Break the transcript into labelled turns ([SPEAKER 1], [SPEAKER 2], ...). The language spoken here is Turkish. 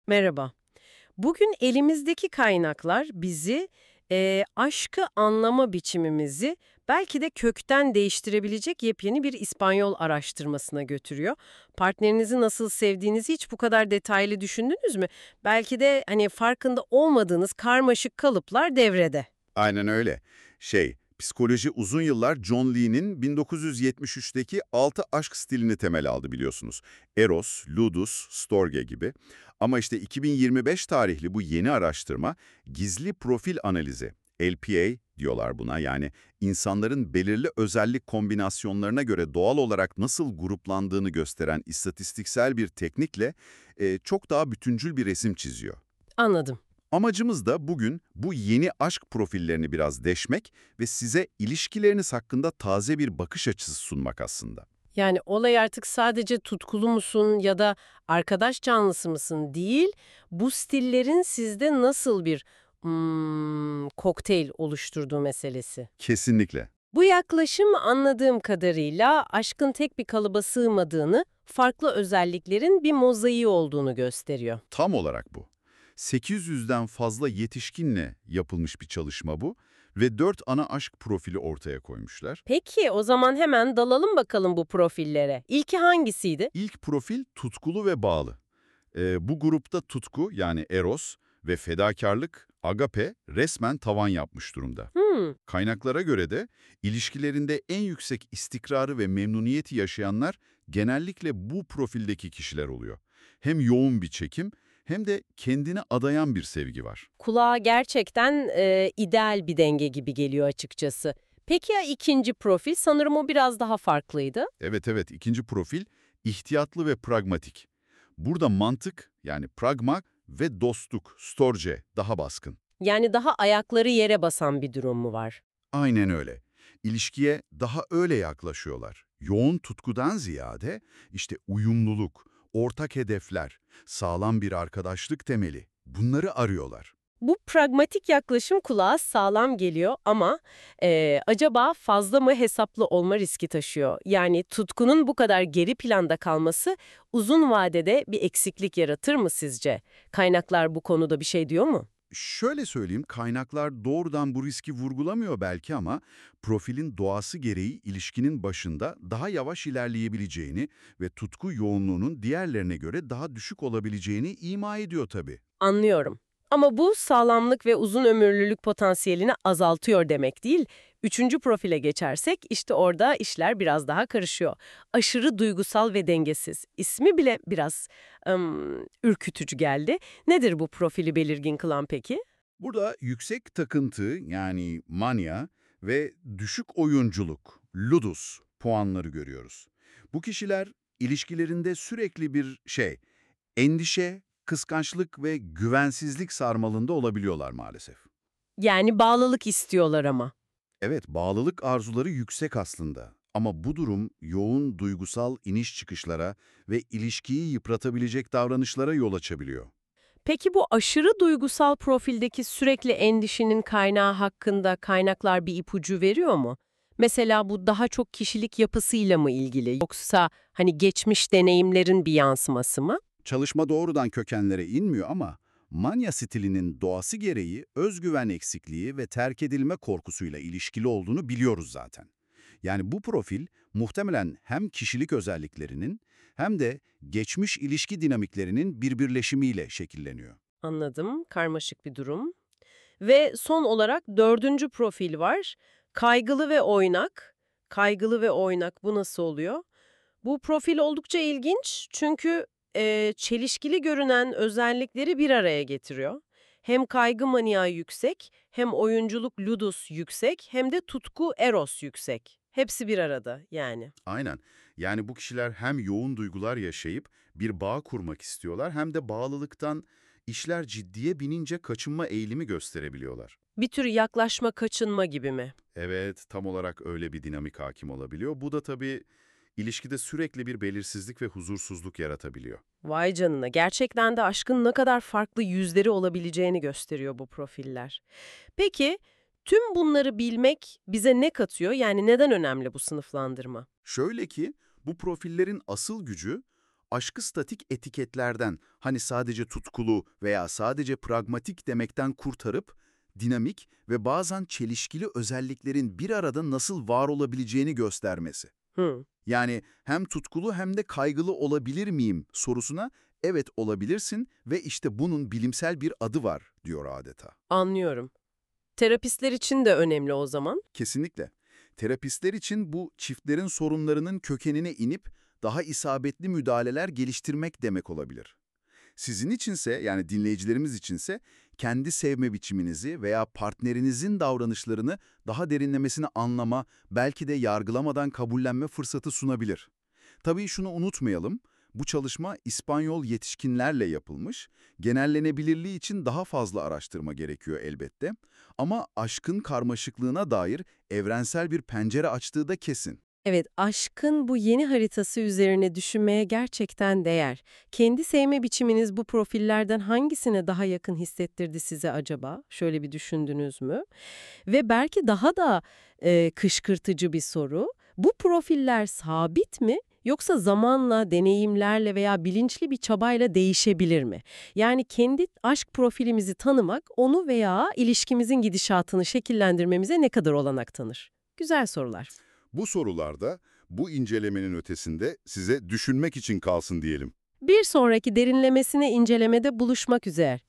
[SPEAKER 1] Merhaba. Bugün elimizdeki kaynaklar bizi aşkı anlama biçimimizi belki de kökten değiştirebilecek yepyeni bir İspanyol araştırmasına götürüyor. Partnerinizi nasıl sevdiğinizi hiç bu kadar detaylı düşündünüz mü? Belki de hani farkında olmadığınız karmaşık kalıplar devrede.
[SPEAKER 2] Aynen öyle. Psikoloji uzun yıllar John Lee'nin 1973'teki 6 aşk stilini temel aldı biliyorsunuz. Eros, Ludus, Storge gibi. Ama işte 2025 tarihli bu yeni araştırma gizli profil analizi, LPA diyorlar buna. Yani insanların belirli özellik kombinasyonlarına göre doğal olarak nasıl gruplandığını gösteren istatistiksel bir teknikle çok daha bütüncül bir resim çiziyor.
[SPEAKER 1] Anladım.
[SPEAKER 2] Amacımız da bugün bu yeni aşk profillerini biraz deşmek ve size ilişkileriniz hakkında taze bir bakış açısı sunmak aslında.
[SPEAKER 1] Yani olay artık sadece tutkulu musun ya da arkadaş canlısı mısın değil, bu stillerin sizde nasıl bir kokteyl oluşturduğu meselesi.
[SPEAKER 2] Kesinlikle.
[SPEAKER 1] Bu yaklaşım anladığım kadarıyla aşkın tek bir kalıba sığmadığını, farklı özelliklerin bir mozaiği olduğunu gösteriyor.
[SPEAKER 2] Tam olarak bu. 800'den fazla yetişkinle yapılmış bir çalışma bu ve 4 ana aşk profili ortaya koymuşlar.
[SPEAKER 1] Peki o zaman hemen dalalım bakalım bu profillere. İlki hangisiydi?
[SPEAKER 2] İlk profil tutkulu ve bağlı. Bu grupta tutku yani eros ve fedakarlık, agape resmen tavan yapmış durumda.
[SPEAKER 1] Hmm,
[SPEAKER 2] Kaynaklara göre de ilişkilerinde en yüksek istikrarı ve memnuniyeti yaşayanlar genellikle bu profildeki kişiler oluyor. Hem yoğun bir çekim hem de kendine adayan bir sevgi var.
[SPEAKER 1] kulağa gerçekten ideal bir denge gibi geliyor açıkçası. Peki ya ikinci profil? Sanırım o biraz daha farklıydı.
[SPEAKER 2] Evet, ikinci profil ihtiyatlı ve pragmatik. Burada mantık yani pragma ve dostluk, storge daha baskın.
[SPEAKER 1] Yani daha ayakları yere basan bir durum mu var?
[SPEAKER 2] Aynen öyle. İlişkiye daha öyle yaklaşıyorlar. Yoğun tutkudan ziyade işte uyumluluk, ortak hedefler, sağlam bir arkadaşlık temeli bunları arıyorlar.
[SPEAKER 1] Bu pragmatik yaklaşım kulağa sağlam geliyor ama acaba fazla mı hesaplı olma riski taşıyor? Yani tutkunun bu kadar geri planda kalması uzun vadede bir eksiklik yaratır mı sizce? Kaynaklar bu konuda bir şey diyor mu?
[SPEAKER 2] Şöyle söyleyeyim, kaynaklar doğrudan bu riski vurgulamıyor belki ama profilin doğası gereği ilişkinin başında daha yavaş ilerleyebileceğini ve tutku yoğunluğunun diğerlerine göre daha düşük olabileceğini ima ediyor tabii.
[SPEAKER 1] Anlıyorum. Ama bu sağlamlık ve uzun ömürlülük potansiyelini azaltıyor demek değil. Üçüncü profile geçersek işte orada işler biraz daha karışıyor. Aşırı duygusal ve dengesiz. İsmi bile biraz ürkütücü geldi. Nedir bu profili belirgin kılan peki?
[SPEAKER 2] Burada yüksek takıntı yani manya ve düşük oyunculuk, ludus puanları görüyoruz. Bu kişiler ilişkilerinde sürekli endişe, kıskançlık ve güvensizlik sarmalında olabiliyorlar maalesef.
[SPEAKER 1] Yani bağlılık istiyorlar ama.
[SPEAKER 2] Evet, bağlılık arzuları yüksek aslında. Ama bu durum yoğun duygusal iniş çıkışlara ve ilişkiyi yıpratabilecek davranışlara yol açabiliyor.
[SPEAKER 1] Peki bu aşırı duygusal profildeki sürekli endişenin kaynağı hakkında kaynaklar bir ipucu veriyor mu? Mesela bu daha çok kişilik yapısıyla mı ilgili yoksa hani geçmiş deneyimlerin bir yansıması mı?
[SPEAKER 2] Çalışma doğrudan kökenlere inmiyor ama manya stilinin doğası gereği özgüven eksikliği ve terk edilme korkusuyla ilişkili olduğunu biliyoruz zaten. Yani bu profil muhtemelen hem kişilik özelliklerinin hem de geçmiş ilişki dinamiklerinin bir birleşimiyle şekilleniyor.
[SPEAKER 1] Anladım, karmaşık bir durum. Ve son olarak dördüncü profil var. Kaygılı ve oynak. Kaygılı ve oynak bu nasıl oluyor? Bu profil oldukça ilginç çünkü çelişkili görünen özellikleri bir araya getiriyor. Hem kaygı manyağı yüksek, hem oyunculuk ludus yüksek, hem de tutku eros yüksek. Hepsi bir arada yani.
[SPEAKER 2] Aynen. Yani bu kişiler hem yoğun duygular yaşayıp bir bağ kurmak istiyorlar hem de bağlılıktan işler ciddiye binince kaçınma eğilimi gösterebiliyorlar.
[SPEAKER 1] Bir tür yaklaşma kaçınma gibi mi?
[SPEAKER 2] Evet, tam olarak öyle bir dinamik hakim olabiliyor. Bu da tabii ilişkide sürekli bir belirsizlik ve huzursuzluk yaratabiliyor.
[SPEAKER 1] Vay canına, gerçekten de aşkın ne kadar farklı yüzleri olabileceğini gösteriyor bu profiller. Peki, tüm bunları bilmek bize ne katıyor? Yani neden önemli bu sınıflandırma?
[SPEAKER 2] Şöyle ki, bu profillerin asıl gücü
[SPEAKER 3] aşkı statik etiketlerden, hani sadece tutkulu veya sadece pragmatik demekten kurtarıp, dinamik ve bazen çelişkili özelliklerin bir arada nasıl var olabileceğini göstermesi.
[SPEAKER 1] Hı,
[SPEAKER 3] Yani hem tutkulu hem de kaygılı olabilir miyim sorusuna evet olabilirsin ve işte bunun bilimsel bir adı var diyor adeta.
[SPEAKER 1] anlıyorum. Terapistler için de önemli o zaman.
[SPEAKER 3] Kesinlikle. Terapistler için bu çiftlerin sorunlarının kökenine inip daha isabetli müdahaleler geliştirmek demek olabilir. Sizin içinse, yani dinleyicilerimiz içinse kendi sevme biçiminizi veya partnerinizin davranışlarını daha derinlemesine anlama, belki de yargılamadan kabullenme fırsatı sunabilir. Tabii şunu unutmayalım, bu çalışma İspanyol yetişkinlerle yapılmış, genellenebilirliği için daha fazla araştırma gerekiyor elbette ama aşkın karmaşıklığına dair evrensel bir pencere açtığı da kesin.
[SPEAKER 1] Evet, aşkın bu yeni haritası üzerine düşünmeye gerçekten değer. Kendi sevme biçiminiz bu profillerden hangisine daha yakın hissettirdi size acaba? Şöyle bir düşündünüz mü? Ve belki daha da kışkırtıcı bir soru. Bu profiller sabit mi? Yoksa zamanla, deneyimlerle veya bilinçli bir çabayla değişebilir mi? Yani kendi aşk profilimizi tanımak, onu veya ilişkimizin gidişatını şekillendirmemize ne kadar olanak tanır? Güzel sorular.
[SPEAKER 2] Bu sorularda bu incelemenin ötesinde size düşünmek için kalsın diyelim.
[SPEAKER 1] Bir sonraki derinlemesine incelemede buluşmak üzere.